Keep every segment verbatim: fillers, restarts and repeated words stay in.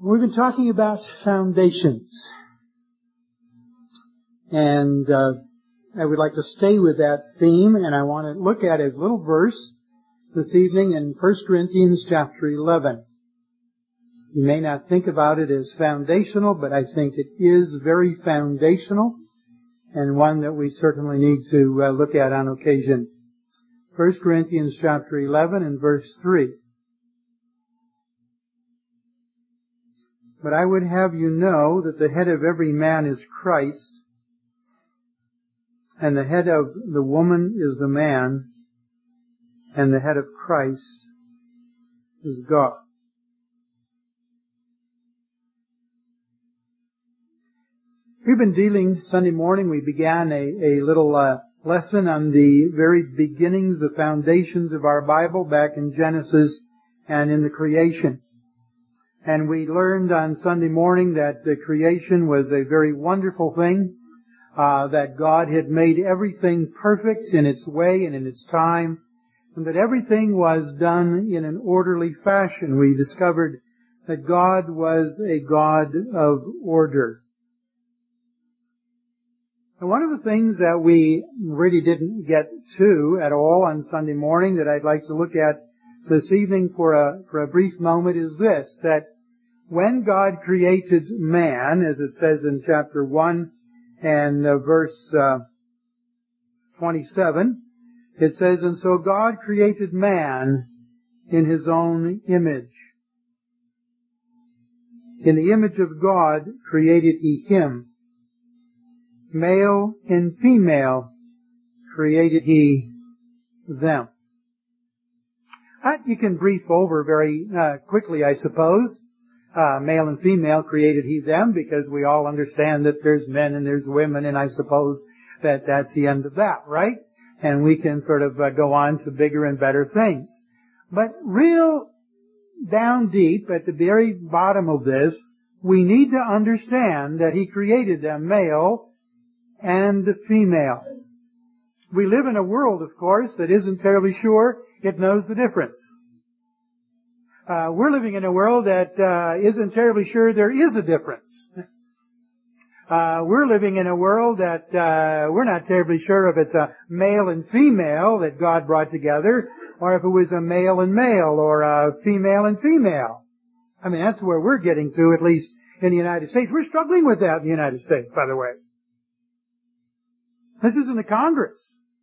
We've been talking about foundations. And uh, I would like to stay with that theme, and I want to look at a little verse this evening in First Corinthians chapter eleven. You may not think about it as foundational, but I think it is very foundational, and one that we certainly need to uh, look at on occasion. First Corinthians chapter eleven and verse three. But I would have you know that the head of every man is Christ, and the head of the woman is the man, and the head of Christ is God. We've been dealing, Sunday morning, we began a, a little uh, lesson on the very beginnings, the foundations of our Bible back in Genesis and in the creation. And we learned on Sunday morning that the creation was a very wonderful thing, uh, that God had made everything perfect in its way and in its time, and that everything was done in an orderly fashion. We discovered that God was a God of order. And one of the things that we really didn't get to at all on Sunday morning that I'd like to look at this evening for a, for a brief moment is this, that when God created man, as it says in chapter one and uh, verse uh, twenty-seven, it says, "And so God created man in His own image. In the image of God created He him. Male and female created He them." That you can brief over very uh, quickly, I suppose. Uh, male and female created He them, because we all understand that there's men and there's women, and I suppose that that's the end of that, right? And we can sort of uh, go on to bigger and better things. But real down deep at the very bottom of this, we need to understand that He created them male and female. We live in a world, of course, that isn't terribly sure it knows the difference. Uh, we're living in a world that uh, isn't terribly sure there is a difference. Uh, we're living in a world that uh, we're not terribly sure if it's a male and female that God brought together, or if it was a male and male, or a female and female. I mean, that's where we're getting to, at least in the United States. We're struggling with that in the United States, by the way. This is in the Congress.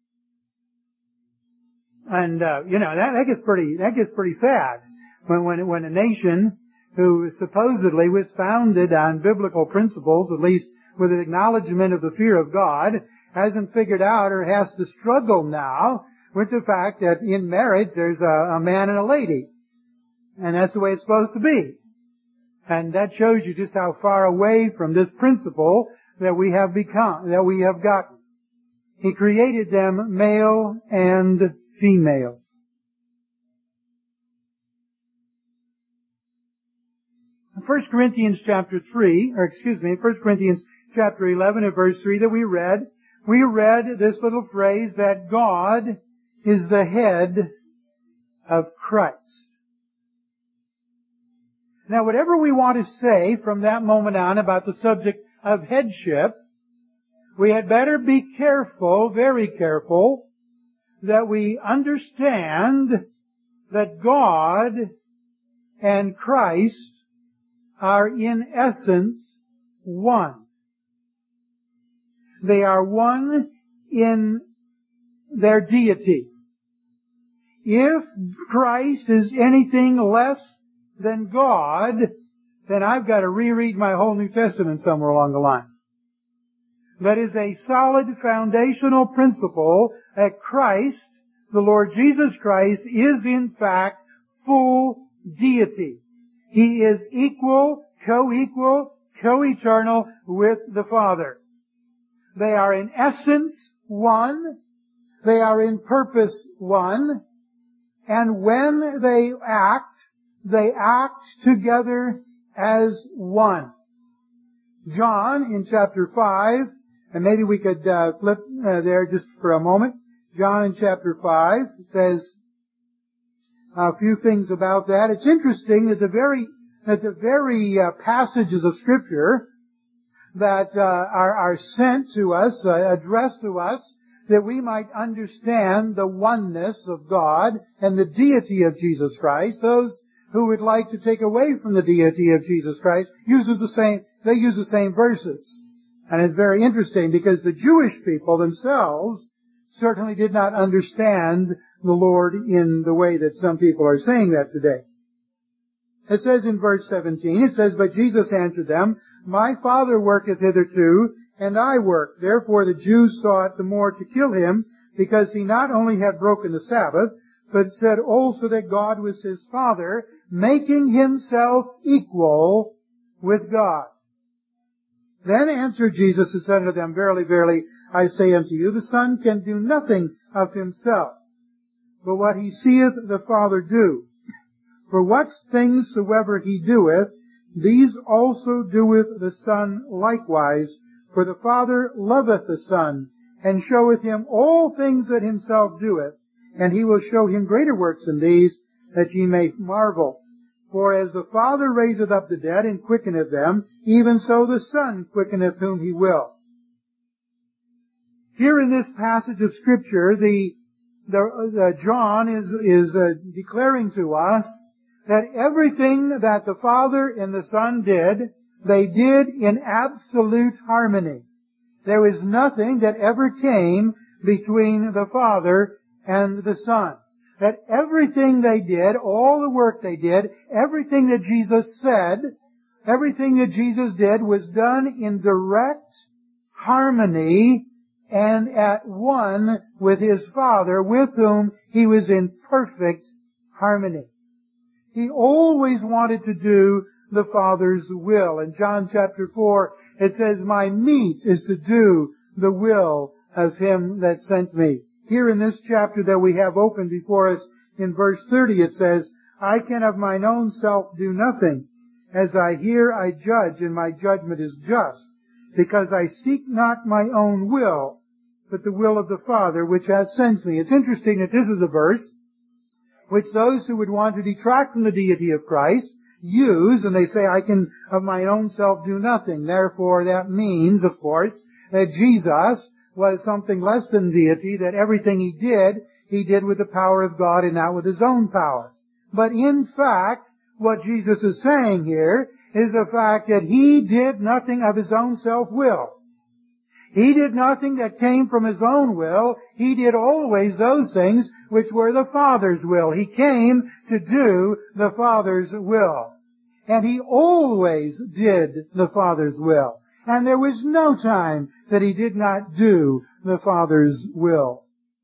And, uh, you know, that, that gets pretty, that gets pretty sad. When, when, when a nation who supposedly was founded on biblical principles, at least with an acknowledgement of the fear of God, hasn't figured out or has to struggle now with the fact that in marriage there's a, a man and a lady. And that's the way it's supposed to be. And that shows you just how far away from this principle that we have become, that we have gotten. He created them male and female. In First Corinthians chapter three, or excuse me, First Corinthians chapter eleven and verse three that we read, we read this little phrase that God is the head of Christ. Now, whatever we want to say from that moment on about the subject of headship, we had better be careful, very careful, that we understand that God and Christ are in essence one. They are one in their deity. If Christ is anything less than God, then I've got to reread my whole New Testament somewhere along the line. That is a solid foundational principle that Christ, the Lord Jesus Christ, is in fact full deity. He is equal, co-equal, co-eternal with the Father. They are in essence one. They are in purpose one. And when they act, they act together as one. John, in chapter five, and maybe we could uh, flip uh, there just for a moment. John in chapter five says a few things about that. It's interesting that the very that the very uh, passages of Scripture that uh, are, are sent to us, uh, addressed to us, that we might understand the oneness of God and the deity of Jesus Christ. Those who would like to take away from the deity of Jesus Christ uses the same, they use the same verses. And it's very interesting because the Jewish people themselves certainly did not understand the Lord in the way that some people are saying that today. It says in verse seventeen, it says, "But Jesus answered them, My Father worketh hitherto, and I work. Therefore the Jews sought the more to kill him, because he not only had broken the Sabbath, but said also that God was his Father, making himself equal with God. Then answered Jesus and said unto them, Verily, verily, I say unto you, the Son can do nothing of himself, but what he seeth the Father do. For what things soever he doeth, these also doeth the Son likewise. For the Father loveth the Son, and showeth him all things that himself doeth, and he will show him greater works than these, that ye may marvel. For as the Father raiseth up the dead, and quickeneth them, even so the Son quickeneth whom he will." Here in this passage of Scripture, the, the, the John is, is uh, declaring to us that everything that the Father and the Son did, they did in absolute harmony. There was nothing that ever came between the Father and the Son. That everything they did, all the work they did, everything that Jesus said, everything that Jesus did was done in direct harmony and at one with his Father, with whom he was in perfect harmony. He always wanted to do the Father's will. In John chapter four, it says, "My meat is to do the will of him that sent me." Here in this chapter that we have open before us, in verse thirty, it says, "I can of mine own self do nothing. As I hear, I judge, and my judgment is just, because I seek not my own will, but the will of the Father which hath sent me." It's interesting that this is a verse which those who would want to detract from the deity of Christ use, and they say, "I can of my own self do nothing." Therefore, that means, of course, that Jesus was something less than deity, that everything he did, he did with the power of God and not with his own power. But in fact, what Jesus is saying here is the fact that he did nothing of his own self-will. He did nothing that came from his own will. He did always those things which were the Father's will. He came to do the Father's will. And he always did the Father's will. And there was no time that he did not do the Father's will.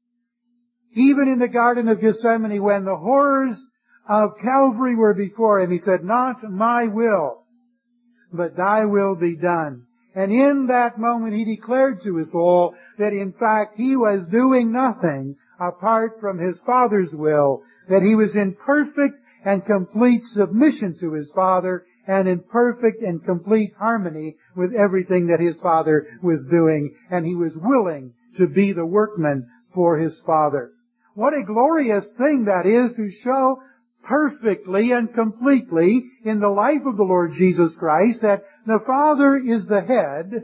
Even in the Garden of Gethsemane, when the horrors of Calvary were before him, he said, "Not my will, but thy will be done." And in that moment he declared to us all that in fact he was doing nothing apart from his Father's will, that he was in perfect and complete submission to his Father and in perfect and complete harmony with everything that his Father was doing, and he was willing to be the workman for his Father. What a glorious thing that is, to show perfectly and completely in the life of the Lord Jesus Christ that the Father is the head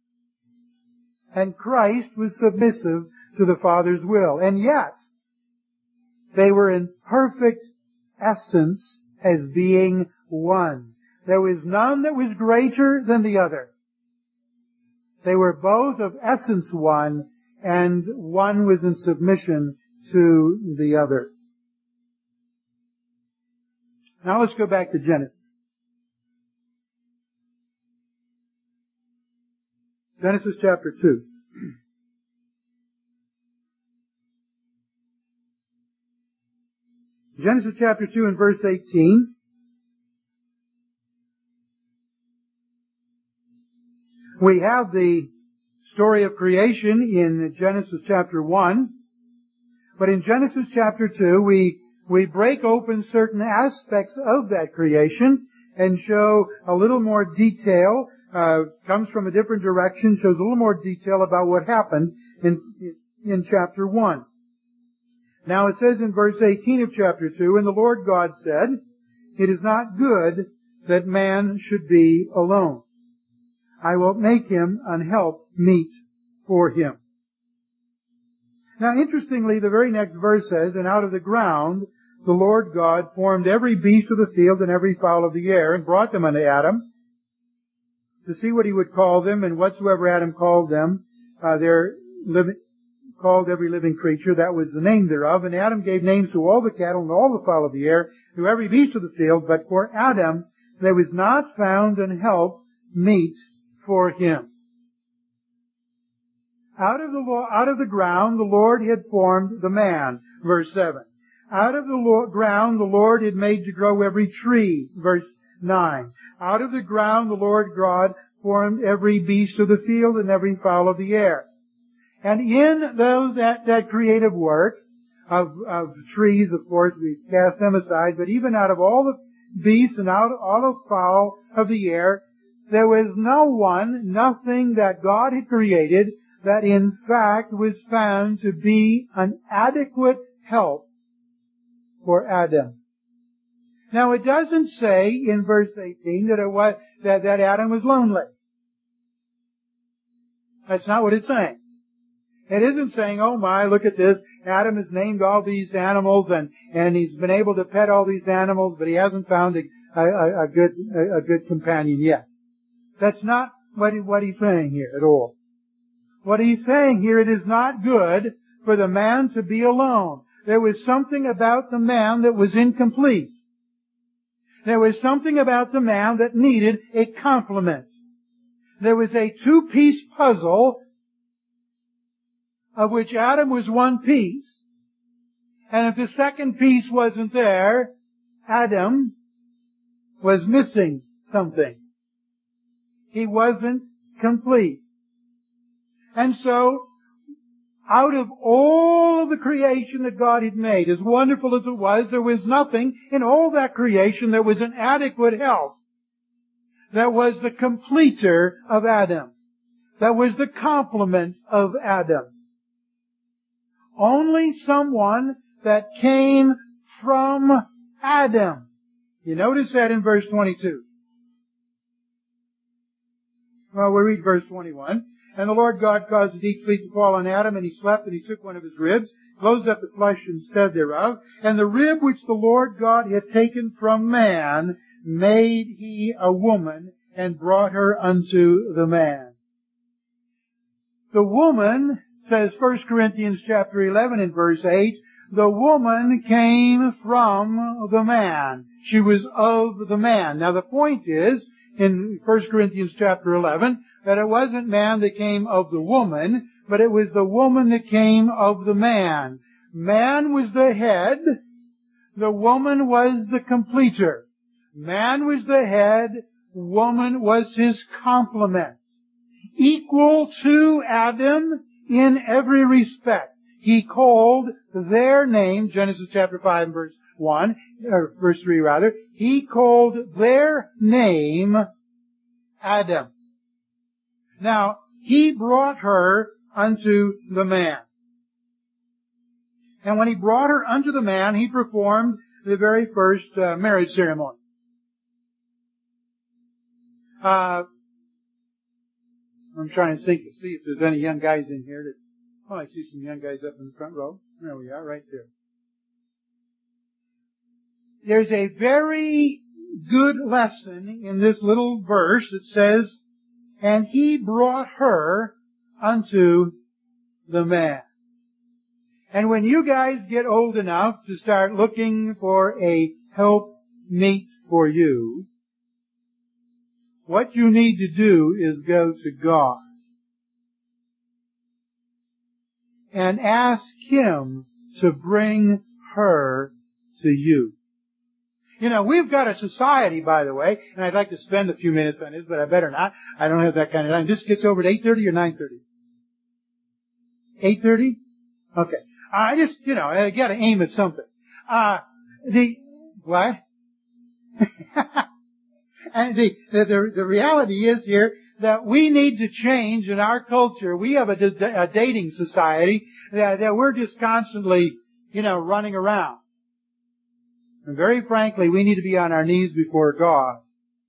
and Christ was submissive to the Father's will. And yet, they were in perfect essence as being one. There was none that was greater than the other. They were both of essence one, and one was in submission to the other. Now let's go back to Genesis. Genesis chapter two. Genesis chapter two and verse eighteen. We have the story of creation in Genesis chapter one. But in Genesis chapter two, we We break open certain aspects of that creation and show a little more detail, uh, comes from a different direction, shows a little more detail about what happened in, in chapter one. Now it says in verse eighteen of chapter two, "And the Lord God said, It is not good that man should be alone. I will make him an help meet for him. Now, interestingly, the very next verse says, and out of the ground the Lord God formed every beast of the field and every fowl of the air, and brought them unto Adam to see what he would call them, and whatsoever Adam called them, uh, they're living, called every living creature, that was the name thereof. And Adam gave names to all the cattle and all the fowl of the air, to every beast of the field. But for Adam there was not found an help meet for him. Out of the out of the ground the Lord had formed the man, verse seven. Out of the Lord, ground the Lord had made to grow every tree, verse nine. Out of the ground the Lord God formed every beast of the field and every fowl of the air. And in those that, that creative work of, of trees, of course, we cast them aside, but even out of all the beasts and out of all the fowl of the air, there was no one, nothing that God had created that in fact was found to be an adequate help for Adam. Now it doesn't say in verse eighteen that it was, that, that Adam was lonely. That's not what it's saying. It isn't saying, oh my, look at this, Adam has named all these animals and, and he's been able to pet all these animals, but he hasn't found a, a, a good, a, a good companion yet. That's not what, he, what he's saying here at all. What he's saying here, it is not good for the man to be alone. There was something about the man that was incomplete. There was something about the man that needed a complement. There was a two-piece puzzle of which Adam was one piece. And if the second piece wasn't there, Adam was missing something. He wasn't complete. And so, out of all of the creation that God had made, as wonderful as it was, there was nothing in all that creation that was an adequate help. That was the completer of Adam. That was the complement of Adam. Only someone that came from Adam. You notice that in verse twenty-two. Well, we read verse twenty-one. And the Lord God caused a deep sleep to fall on Adam, and he slept, and he took one of his ribs, closed up the flesh instead thereof. And the rib which the Lord God had taken from man, made he a woman, and brought her unto the man. The woman, says First Corinthians chapter eleven in verse eight, the woman came from the man. She was of the man. Now the point is, in First Corinthians chapter eleven, that it wasn't man that came of the woman, but it was the woman that came of the man. Man was the head, the woman was the completer. Man was the head, woman was his complement. Equal to Adam in every respect. He called their name, Genesis chapter five and verse one, or verse three rather, he called their name Adam. Now, he brought her unto the man. And when he brought her unto the man, he performed the very first uh, marriage ceremony. Uh, I'm trying to think to see if there's any young guys in here that, oh, I see some young guys up in the front row. There we are, right there. There's a very good lesson in this little verse that says, and he brought her unto the man. And when you guys get old enough to start looking for a helpmeet for you, what you need to do is go to God and ask Him to bring her to you. You know, we've got a society, by the way, and I'd like to spend a few minutes on this, but I better not. I don't have that kind of time. This gets over at eight thirty or nine thirty? eight thirty? Okay. I just, you know, I gotta aim at something. Uh, the, what? And the, the, the reality is here that we need to change in our culture. We have a, a dating society that, that we're just constantly, you know, running around. And very frankly, we need to be on our knees before God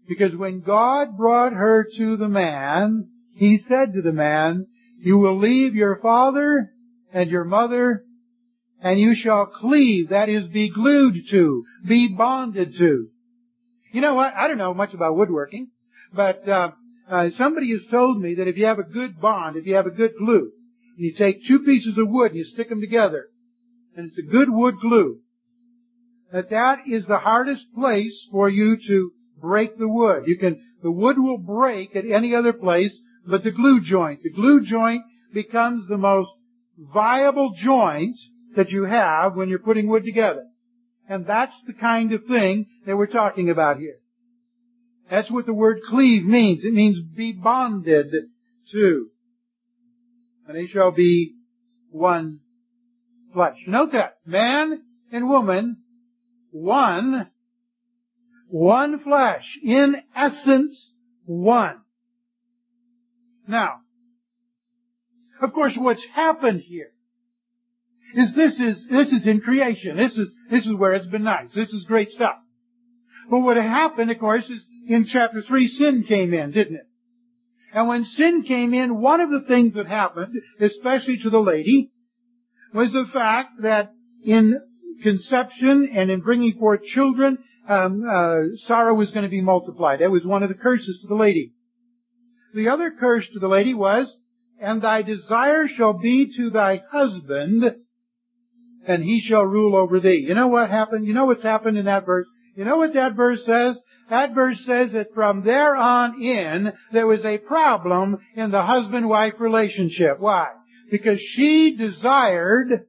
Because when God brought her to the man, He said to the man, you will leave your father and your mother, and you shall cleave, that is, be glued to, be bonded to. You know what? I don't know much about woodworking, but uh, uh, somebody has told me that if you have a good bond, if you have a good glue, and you take two pieces of wood and you stick them together, and it's a good wood glue, that that is the hardest place for you to break the wood. You can, the wood will break at any other place but the glue joint. The glue joint becomes the most viable joint that you have when you're putting wood together. And that's the kind of thing that we're talking about here. That's what the word cleave means. It means be bonded to. And they shall be one flesh. Note that. Man and woman, one, one flesh. In essence, one. Now, of course, what's happened here is this is, this is in creation. This is, this is where it's been nice. This is great stuff. But what happened, of course, is in chapter three, sin came in, didn't it? And when sin came in, one of the things that happened, especially to the lady, was the fact that in conception and in bringing forth children, um, uh, sorrow was going to be multiplied. That was one of the curses to the lady. The other curse to the lady was, and thy desire shall be to thy husband, and he shall rule over thee. You know what happened? You know what's happened in that verse? You know what that verse says? That verse says that from there on in, there was a problem in the husband-wife relationship. Why? Because she desired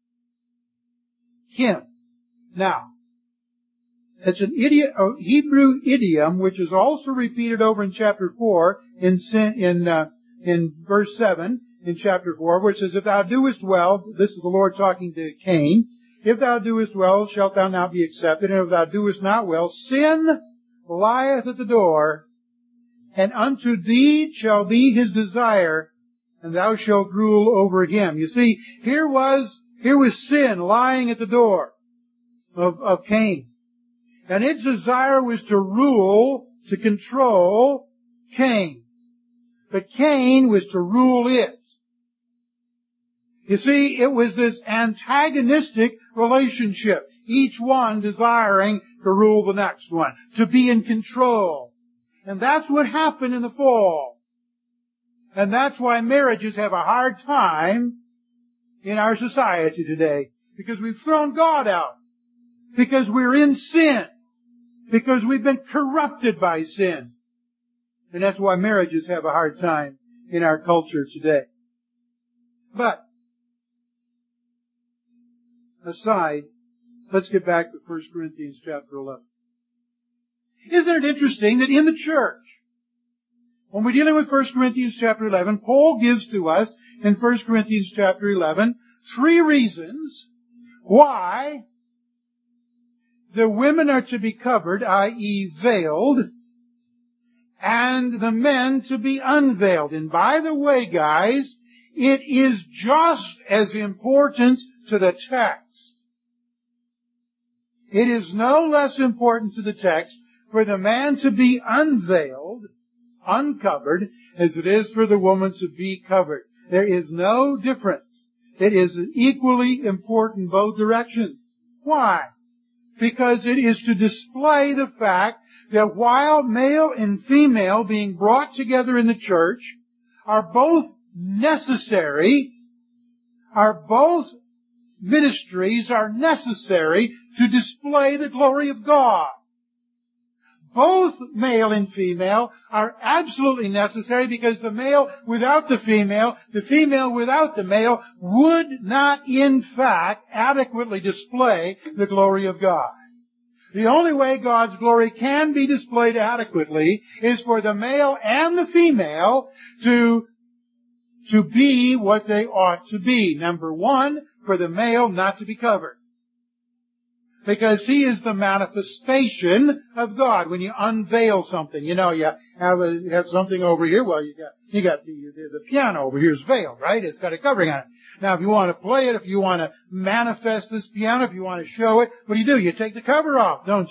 him. Now, it's an idiom, a Hebrew idiom, which is also repeated over in chapter four, in in uh, in verse seven, in chapter four, where it says, if thou doest well, this is the Lord talking to Cain, if thou doest well, shalt thou not be accepted, and if thou doest not well, sin lieth at the door, and unto thee shall be his desire, and thou shalt rule over him. You see, here was, here was sin lying at the door of, of Cain. And its desire was to rule, to control Cain. But Cain was to rule it. You see, it was this antagonistic relationship, each one desiring to rule the next one, to be in control. And that's what happened in the fall. And that's why marriages have a hard time in our society today, because we've thrown God out, because we're in sin, because we've been corrupted by sin. And that's why marriages have a hard time in our culture today. But, aside, let's get back to First Corinthians chapter eleven. Isn't it interesting that in the church, when we're dealing with First Corinthians chapter eleven, Paul gives to us in First Corinthians chapter eleven three reasons why the women are to be covered, that is veiled, and the men to be unveiled. And by the way, guys, it is just as important to the text. It is no less important to the text for the man to be unveiled, uncovered, as it is for the woman to be covered. There is no difference. It is equally important both directions. Why? Because it is to display the fact that while male and female being brought together in the church are both necessary, are both ministries are necessary to display the glory of God. Both male and female are absolutely necessary, because the male without the female, the female without the male, would not in fact adequately display the glory of God. The only way God's glory can be displayed adequately is for the male and the female to, to be what they ought to be. Number one, for the male not to be covered. Because he is the manifestation of God. When you unveil something, you know, you have a, you have something over here. Well, you got, you got the, the, the piano over here is veiled, right? It's got a covering on it. Now, if you want to play it, if you want to manifest this piano, if you want to show it, what do you do? You take the cover off, don't you?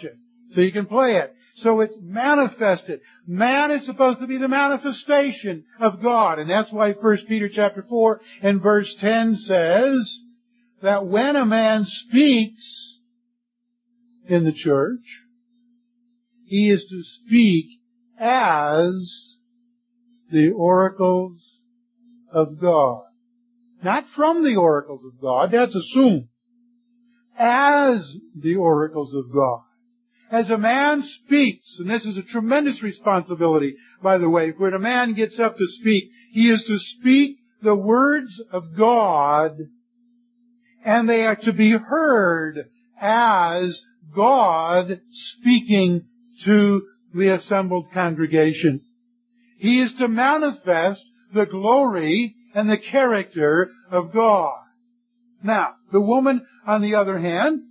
So you can play it. So it's manifested. Man is supposed to be the manifestation of God. And that's why First Peter chapter four and verse ten says that when a man speaks in the church, he is to speak as the oracles of God. Not from the oracles of God, that's assumed. As the oracles of God. As a man speaks, and this is a tremendous responsibility, by the way, when a man gets up to speak, he is to speak the words of God, and they are to be heard as God speaking to the assembled congregation. He is to manifest the glory and the character of God. Now, the woman, on the other hand,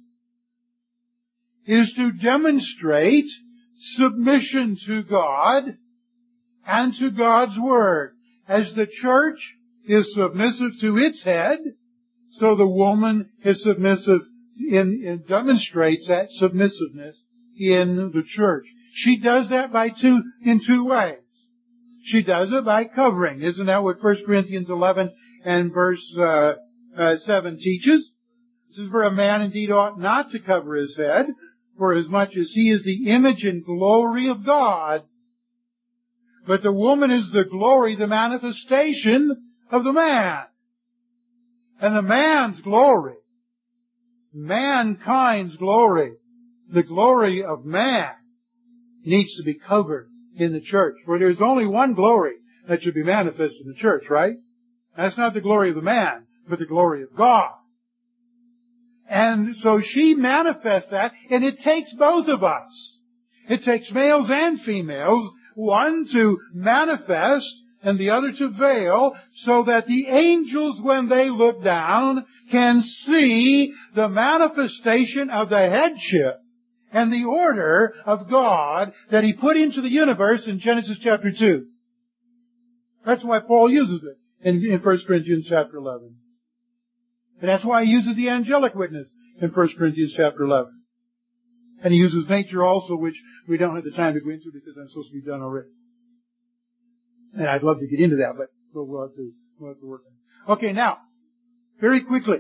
is to demonstrate submission to God and to God's Word. As the church is submissive to its head, so the woman is submissive in, in demonstrates that submissiveness in the church. She does that by two, in two ways. She does it by covering. Isn't that what First Corinthians eleven and verse uh, uh, seven teaches? This is where a man indeed ought not to cover his head, for as much as he is the image and glory of God. But the woman is the glory, the manifestation of the man. And the man's glory, mankind's glory, the glory of man, needs to be covered in the church. For there's only one glory that should be manifested in the church, right? That's not the glory of the man, but the glory of God. And so she manifests that, and it takes both of us. It takes males and females, one to manifest and the other to veil, so that the angels, when they look down, can see the manifestation of the headship and the order of God that He put into the universe in Genesis chapter two. That's why Paul uses it in, in First Corinthians chapter eleven. And that's why he uses the angelic witness in First Corinthians chapter eleven. And he uses nature also, which we don't have the time to go into because I'm supposed to be done already. And I'd love to get into that, but we'll have to, we'll have to work on it. Okay, now, very quickly.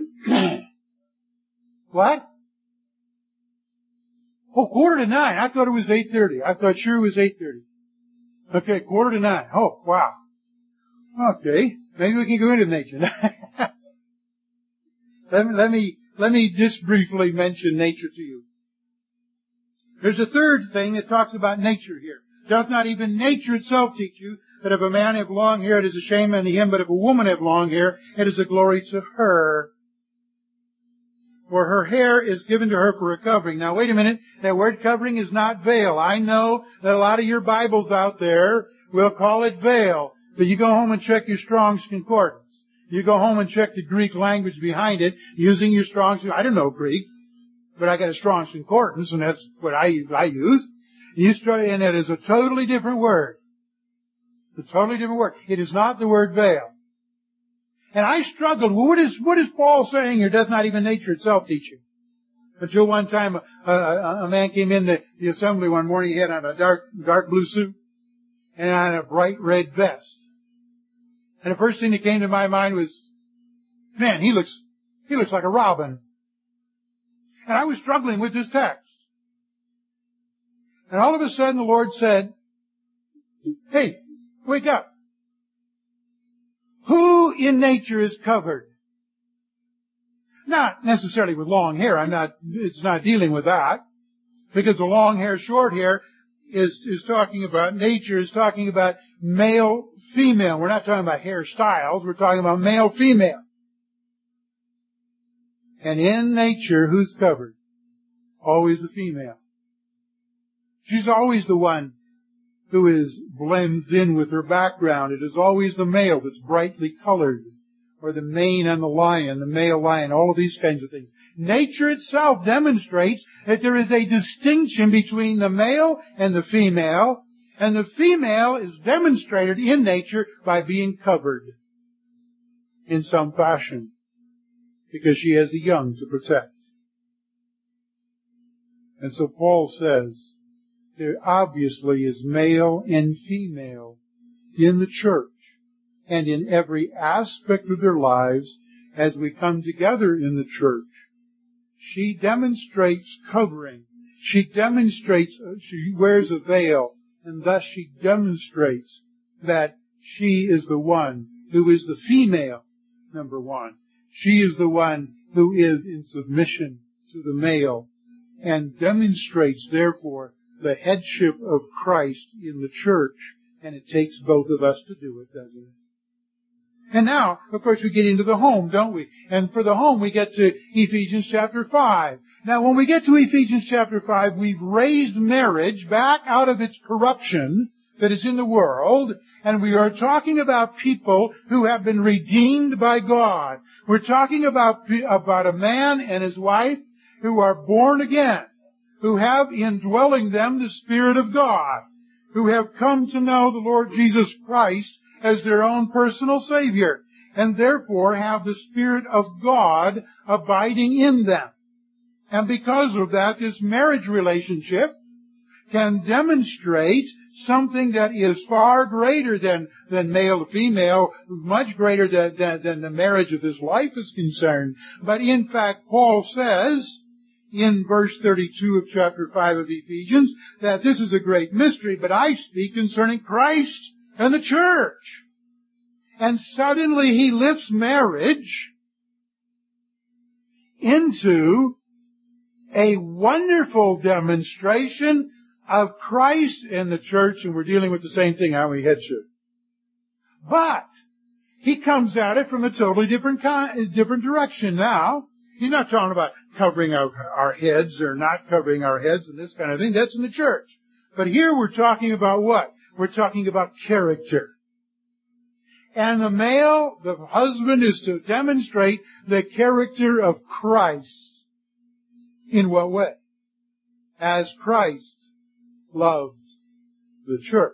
What? Oh, quarter to nine. I thought it was eight thirty. I thought sure it was eight thirty. Okay, quarter to nine. Oh, wow. Okay, maybe we can go into nature. let me, let me, let me just briefly mention nature to you. There's a third thing that talks about nature here. Doth not even nature itself teach you that if a man have long hair, it is a shame unto him, but if a woman have long hair, it is a glory to her. For her hair is given to her for a covering. Now wait a minute, that word covering is not veil. I know that a lot of your Bibles out there will call it veil, but you go home and check your Strong's Concordance. You go home and check the Greek language behind it using your Strong's. I don't know Greek, but I got a Strong's Concordance, and that's what I, I use. You start, and it is a totally different word. It's a totally different word. It is not the word veil. And I struggled. Well, what is, what is Paul saying here? Does not even nature itself teach you? Until one time a, a, a man came in the, the assembly one morning. He had on a dark, dark blue suit and on a bright red vest. And the first thing that came to my mind was, man, he looks, he looks like a robin. And I was struggling with this text. And all of a sudden the Lord said, hey, wake up. Who in nature is covered? Not necessarily with long hair. I'm not, it's not dealing with that. Because the long hair, short hair is, is talking about, nature is talking about male, female. We're not talking about hairstyles. We're talking about male, female. And in nature, who's covered? Always the female. She's always the one who is blends in with her background. It is always the male that's brightly colored, or the mane on the lion, the male lion, all of these kinds of things. Nature itself demonstrates that there is a distinction between the male and the female, and the female is demonstrated in nature by being covered in some fashion, because she has the young to protect. And so Paul says, there obviously is male and female in the church and in every aspect of their lives as we come together in the church. She demonstrates covering. She demonstrates, she wears a veil, and thus she demonstrates that she is the one who is the female, number one. She is the one who is in submission to the male and demonstrates, therefore, the headship of Christ in the church. And it takes both of us to do it, doesn't it? And now, of course, we get into the home, don't we? And for the home, we get to Ephesians chapter five. Now, when we get to Ephesians chapter five, we've raised marriage back out of its corruption that is in the world, and we are talking about people who have been redeemed by God. We're talking about, about a man and his wife who are born again, who have indwelling them the Spirit of God, who have come to know the Lord Jesus Christ as their own personal Savior, and therefore have the Spirit of God abiding in them. And because of that, this marriage relationship can demonstrate something that is far greater than, than male to female, much greater than, than, than the marriage of this life is concerned. But in fact, Paul says in verse thirty-two of chapter five of Ephesians that this is a great mystery, but I speak concerning Christ and the church. And suddenly he lifts marriage into a wonderful demonstration of Christ and the church, and we're dealing with the same thing, aren't we, headship? But he comes at it from a totally different kind, different direction now. He's not talking about covering our, our heads or not covering our heads and this kind of thing. That's in the church. But here we're talking about what? We're talking about character. And the male, the husband, is to demonstrate the character of Christ. In what way? As Christ loved the church.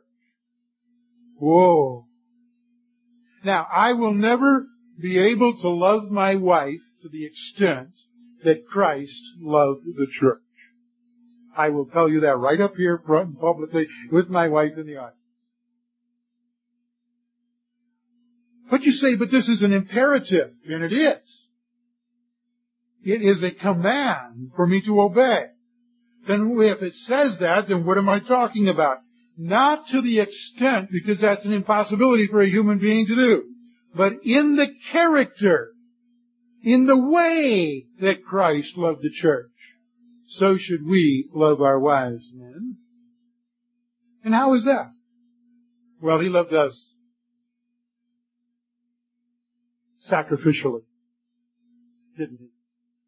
Whoa. Now, I will never be able to love my wife to the extent that Christ loved the church. I will tell you that right up here front and publicly with my wife in the audience. But you say, but this is an imperative, and it is. It is a command for me to obey. Then if it says that, then what am I talking about? Not to the extent, because that's an impossibility for a human being to do, but in the character, in the way that Christ loved the church, so should we love our wives, men. And how is that? Well, he loved us sacrificially, didn't he?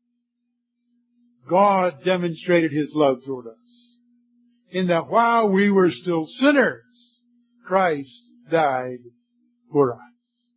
God demonstrated his love toward us in that while we were still sinners, Christ died for us.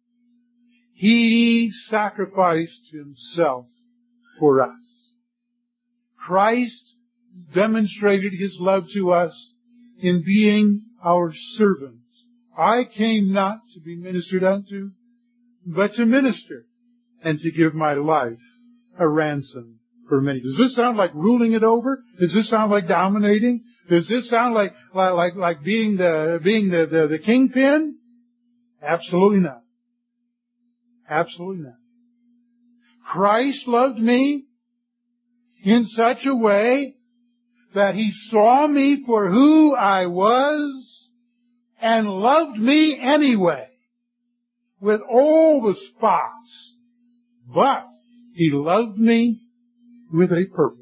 He sacrificed himself for us. Christ demonstrated his love to us in being our servant. I came not to be ministered unto, but to minister and to give my life a ransom for many. Does this sound like ruling it over? Does this sound like dominating? Does this sound like like like, like being the being the, the, the kingpin? Absolutely not. Absolutely not. Christ loved me in such a way that he saw me for who I was and loved me anyway, with all the spots. But he loved me with a purpose.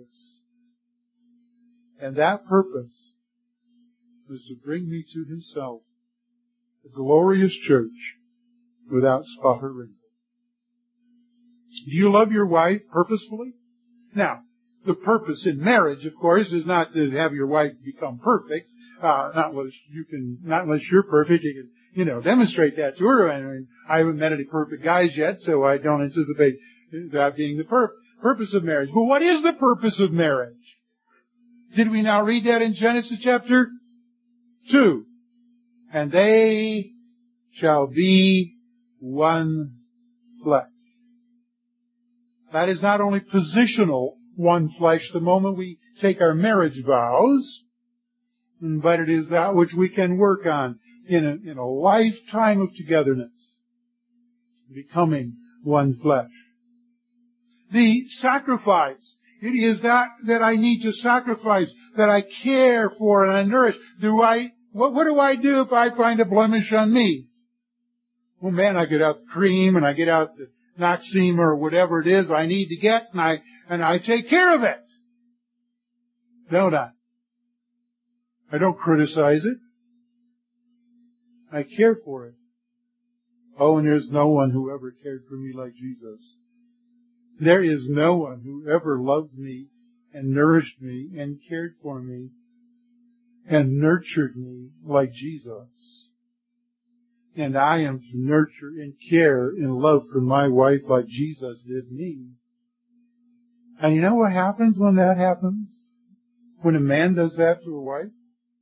And that purpose was to bring me to himself, a glorious church without spot or wrinkle. Do you love your wife purposefully? Now, the purpose in marriage, of course, is not to have your wife become perfect. Uh, not unless you can, not unless you're perfect, you can, you know, demonstrate that to her. I mean, I haven't met any perfect guys yet, so I don't anticipate that being the pur- purpose of marriage. But what is the purpose of marriage? Did we now read that in Genesis chapter two? And they shall be one flesh. That is not only positional one flesh the moment we take our marriage vows, but it is that which we can work on in a, in a lifetime of togetherness, becoming one flesh. The sacrifice, it is that that I need to sacrifice, that I care for and I nourish. Do I, what, what do I do if I find a blemish on me? Well, man, I get out the cream and I get out the Noxema or whatever it is I need to get, and I and I take care of it. Don't I? I don't criticize it. I care for it. Oh, and there's no one who ever cared for me like Jesus. There is no one who ever loved me and nourished me and cared for me and nurtured me like Jesus. And I am to nurture and care and love for my wife like Jesus did me. And you know what happens when that happens? When a man does that to a wife?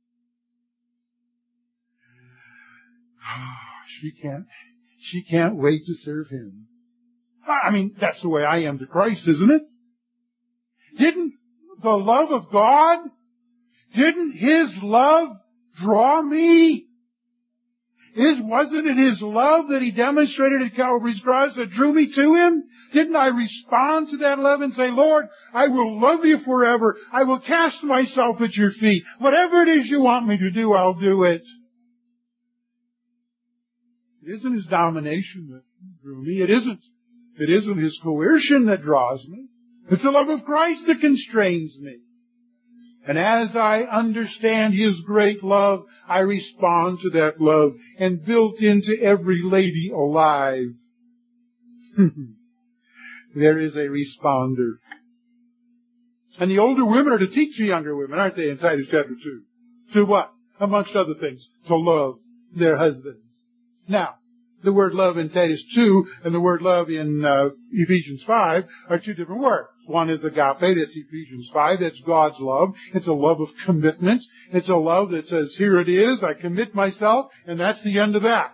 She can't, she can't wait to serve him. I mean, that's the way I am to Christ, isn't it? Didn't the love of God, didn't His love draw me? Is, wasn't it His love that He demonstrated at Calvary's cross that drew me to Him? Didn't I respond to that love and say, Lord, I will love you forever. I will cast myself at your feet. Whatever it is you want me to do, I'll do it. It isn't His domination that drew me. It isn't. It isn't His coercion that draws me. It's the love of Christ that constrains me. And as I understand His great love, I respond to that love. And built into every lady alive, there is a responder. And the older women are to teach the younger women, aren't they, in Titus chapter two? To what? Amongst other things, to love their husbands. Now, the word love in Titus two and the word love in uh, Ephesians five are two different words. One is agape, that's Ephesians five, that's God's love. It's a love of commitment. It's a love that says, here it is, I commit myself, and that's the end of that.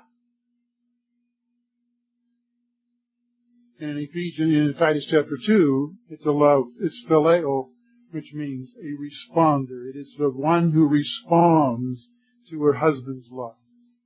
And in Ephesians, in Titus chapter two, it's a love, it's phileo, which means a responder. It is the one who responds to her husband's love.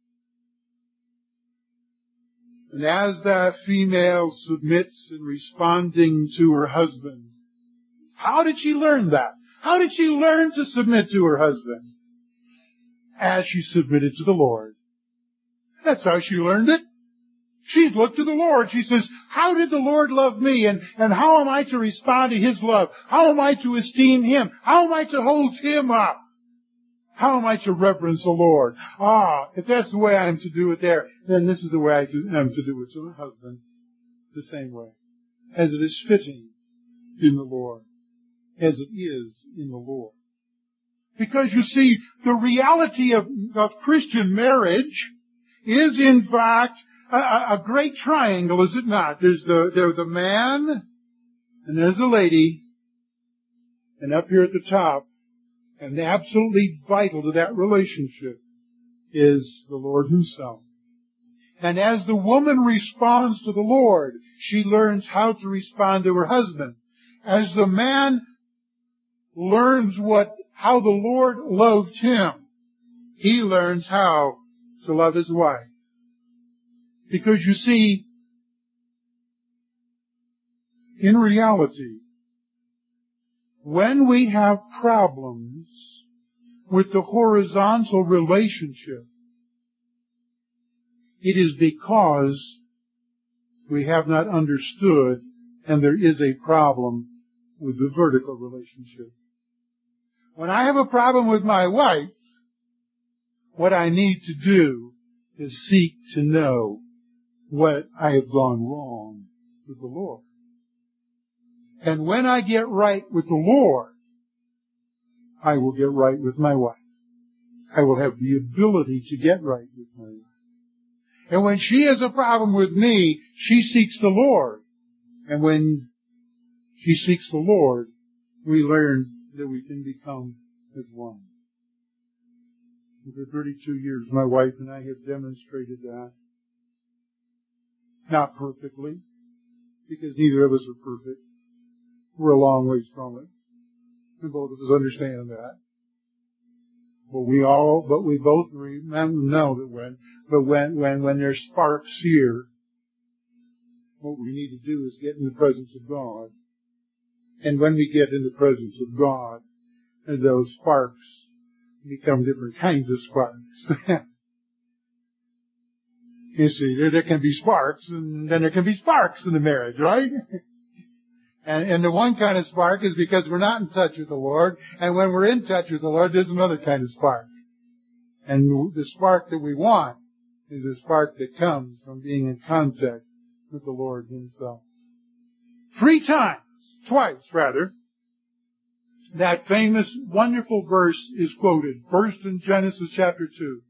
And as that female submits in responding to her husband, how did she learn that? How did she learn to submit to her husband? As she submitted to the Lord. That's how she learned it. She's looked to the Lord. She says, how did the Lord love me? And, and how am I to respond to His love? How am I to esteem Him? How am I to hold Him up? How am I to reverence the Lord? Ah, if that's the way I am to do it there, then this is the way I am to do it to the husband. The same way. As it is fitting in the Lord. As it is in the Lord. Because you see, the reality of, of Christian marriage is in fact a, a great triangle, is it not? There's the, there's the man, and there's the lady, and up here at the top, and absolutely vital to that relationship is the Lord Himself. And as the woman responds to the Lord, she learns how to respond to her husband. As the man learns what, how the Lord loved him, he learns how to love his wife. Because you see, in reality, when we have problems with the horizontal relationship, it is because we have not understood and there is a problem with the vertical relationship. When I have a problem with my wife, what I need to do is seek to know what I have gone wrong with the Lord. And when I get right with the Lord, I will get right with my wife. I will have the ability to get right with my wife. And when she has a problem with me, she seeks the Lord. And when she seeks the Lord, we learn that we can become as one. And for thirty-two years, my wife and I have demonstrated that. Not perfectly, because neither of us are perfect. We're a long ways from it. And both of us understand that. But we all, but we both remember, know that when, but when, when, when there's sparks here, what we need to do is get in the presence of God. And when we get in the presence of God, and those sparks become different kinds of sparks. You see, there, there can be sparks, and then there can be sparks in the marriage, right? And, and the one kind of spark is because we're not in touch with the Lord, and when we're in touch with the Lord, there's another kind of spark. And the spark that we want is a spark that comes from being in contact with the Lord Himself. Three times, twice rather, that famous, wonderful verse is quoted. First in Genesis chapter two.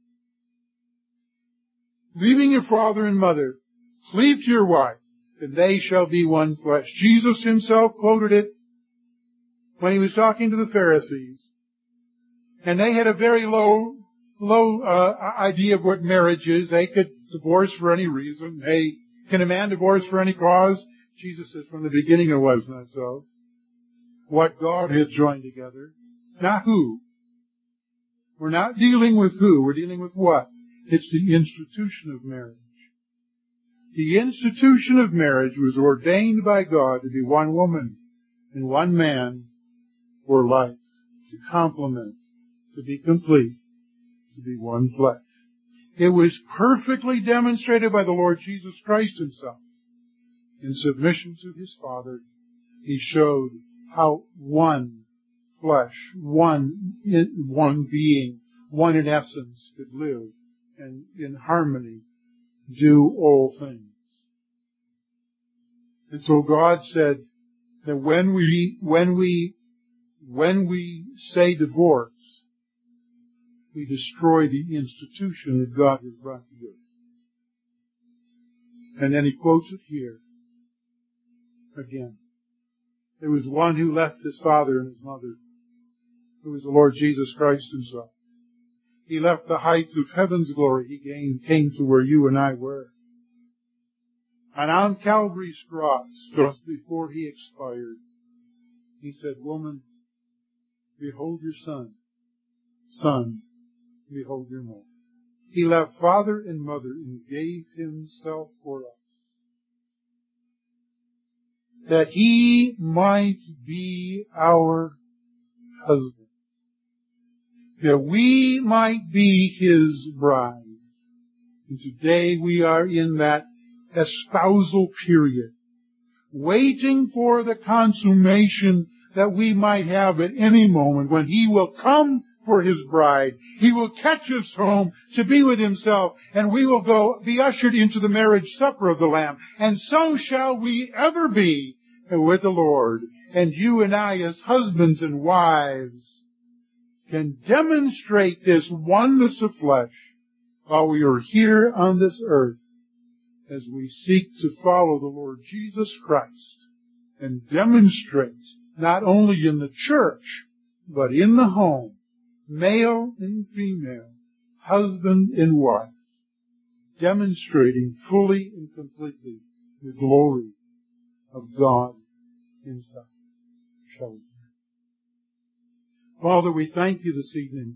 Leaving your father and mother, cleave to your wife, and they shall be one flesh. Jesus Himself quoted it when He was talking to the Pharisees. And they had a very low, low uh, idea of what marriage is. They could divorce for any reason. Hey, can a man divorce for any cause? Jesus says from the beginning it was not so. What God had joined together, not who. We're not dealing with who, we're dealing with what? It's the institution of marriage. The institution of marriage was ordained by God to be one woman and one man for life, to complement, to be complete, to be one flesh. It was perfectly demonstrated by the Lord Jesus Christ Himself. In submission to His Father, He showed how one flesh, one, one being, one in essence could live and in harmony do all things. And so God said that when we, when we, when we say divorce, we destroy the institution that God has brought to you. And then He quotes it here again. There was one who left his father and his mother, who was the Lord Jesus Christ Himself. He left the heights of heaven's glory. He came, came to where you and I were. And on Calvary's cross, just before He expired, He said, woman, behold your son. Son, behold your mother. He left father and mother and gave Himself for us, that He might be our husband, that we might be His bride. And today we are in that espousal period, waiting for the consummation that we might have at any moment when He will come for His bride. He will catch us home to be with Himself, and we will go be ushered into the marriage supper of the Lamb. And so shall we ever be with the Lord. And you and I, as husbands and wives, can demonstrate this oneness of flesh while we are here on this earth, as we seek to follow the Lord Jesus Christ and demonstrate, not only in the church, but in the home, male and female, husband and wife, demonstrating fully and completely the glory of God Himself. Shall we? Father, we thank You this evening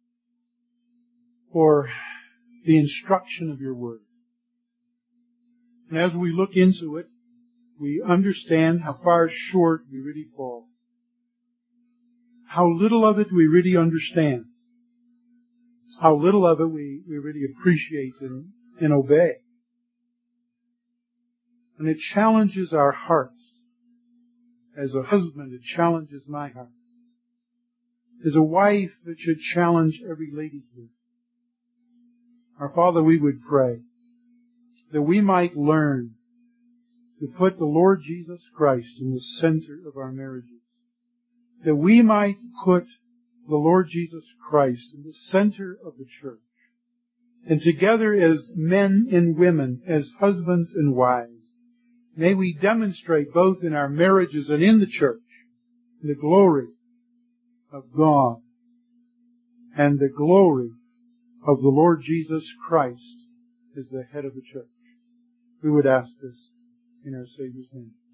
for the instruction of Your Word. And as we look into it, we understand how far short we really fall. How little of it we really understand. How little of it we, we really appreciate and, and obey. And it challenges our hearts. As a husband, it challenges my heart. As a wife, it should challenge every lady here. Our Father, we would pray that we might learn to put the Lord Jesus Christ in the center of our marriages. That we might put the Lord Jesus Christ in the center of the church. And together as men and women, as husbands and wives, may we demonstrate both in our marriages and in the church the glory of God and the glory of the Lord Jesus Christ as the head of the church. We would ask this in our Savior's name.